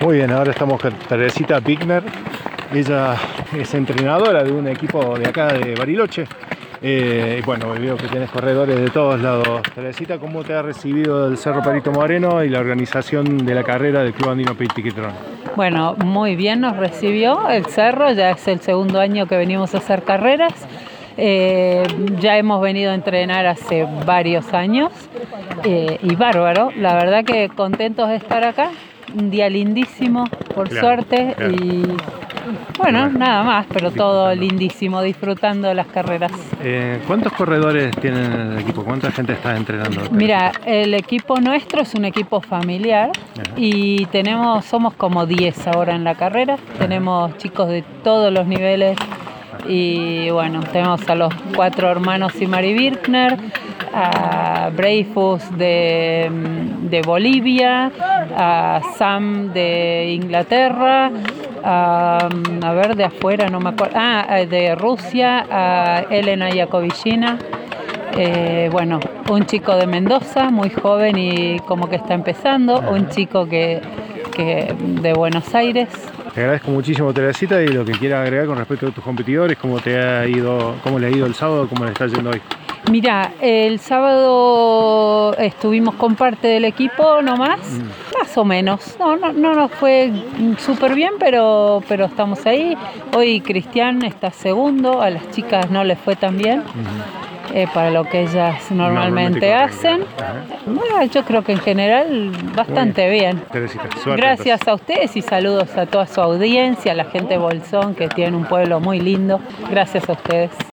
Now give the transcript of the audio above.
Muy bien, ahora estamos con Teresita Bickner. Ella es entrenadora de un equipo de acá de Bariloche. Bueno, veo que tienes corredores de todos lados. Teresita, ¿cómo te ha recibido el Cerro Perito Moreno y la organización de la carrera del Club Andino Tiquetrón? Bueno, muy bien nos recibió el Cerro, ya es el segundo año que venimos a hacer carreras. Ya hemos venido a entrenar hace varios años y bárbaro, la verdad que contentos de estar acá, un día lindísimo por suerte. Y bueno, nada más, pero todo lindísimo, disfrutando las carreras. ¿Cuántos corredores tienen en el equipo? ¿Cuánta gente está entrenando? Mira, el equipo nuestro es un equipo familiar. Ajá. Y somos como 10 ahora en la carrera. Ajá. Tenemos chicos de todos los niveles. Y bueno, tenemos a los 4 hermanos Simari Birkner, a Breifus de Bolivia, a Sam de Inglaterra, a ver, de afuera, no me acuerdo, de Rusia, a Elena Yakovillina. Bueno, un chico de Mendoza, muy joven y como que está empezando, un chico que de Buenos Aires. Te agradezco muchísimo, Teresita, y lo que quieras agregar con respecto a tus competidores, cómo le ha ido el sábado, cómo le está yendo hoy. Mira, el sábado estuvimos con parte del equipo nomás, más o menos. No nos fue súper bien, pero estamos ahí. Hoy Cristian está segundo, a las chicas no les fue tan bien. Para lo que ellas normalmente hacen. Bueno, yo creo que en general bastante bien. Teresita, suerte. Gracias a ustedes y saludos a toda su audiencia, a la gente de Bolsón, que tiene un pueblo muy lindo. Gracias a ustedes.